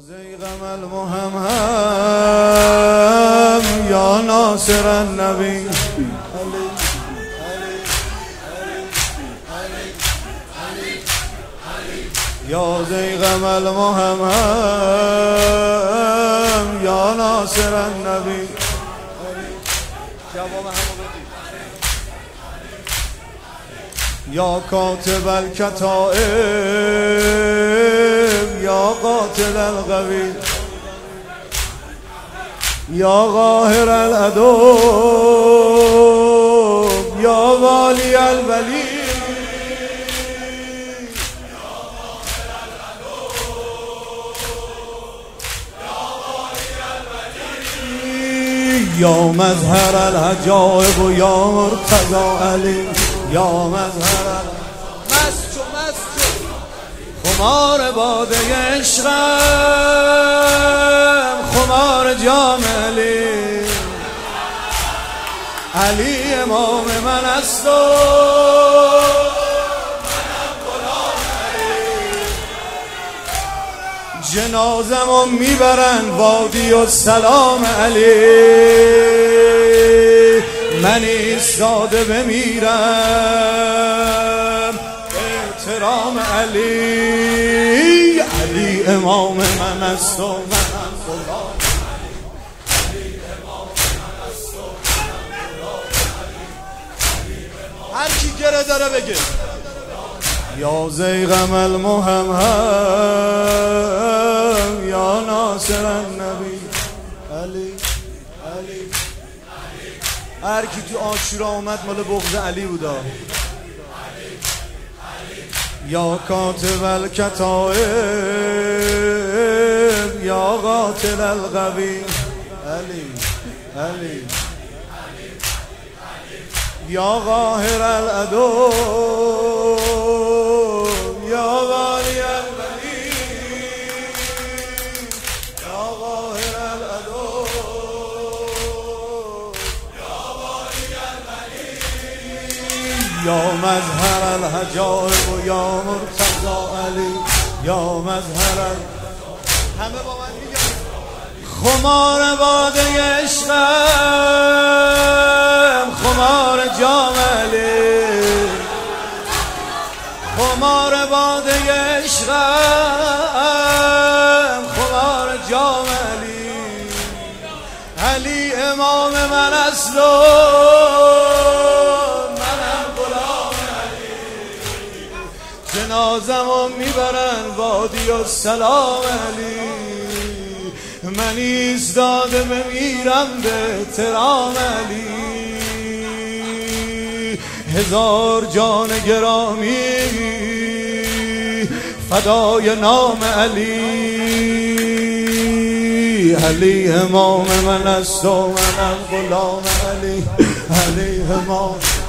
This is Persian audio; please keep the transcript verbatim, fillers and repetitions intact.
زیغم المهمهم یا ناصر النبی یا زیغم المهمهم یا ناصر النبی. یا کاتب الکتائب یا قاتل القوی یا قاهر العدو یا والی الولی یا مظهر الحجائب و یا مرتضی علی یا مظهر مست چو مست چو خمار باده عشقم خمار جام علی علی امام من است و منم غلام علی. جنازمو میبرن وادی و سلام علی من ایستاده بمیرم احترام علی علی امام من است و منم غلام علی امام من است و منم غلام علی. هر کی گره داره بگه یا زیغم المهمهم یا ناصر النبی علی علی. هر کی تو عاشورا اومد مال بغض علی بودا. یا کاتب الکتائب یا قاتل القوی علی علی یا قاهر العدو یا والی الولی یا قاهر العدو یا مظهر الحجائب و یا مرتضی علی یا مظهر ال... همه با من میگن خمار باده عشقم خمار جام علی خمار باده عشقم خمار جام علی علی امام من است و جنازمو میبرن وادی و سلام علی من ایستاده بمیرم به احترام علی. هزار جان گرامی فدای نام علی علی امام من است و منم غلام علی علی امام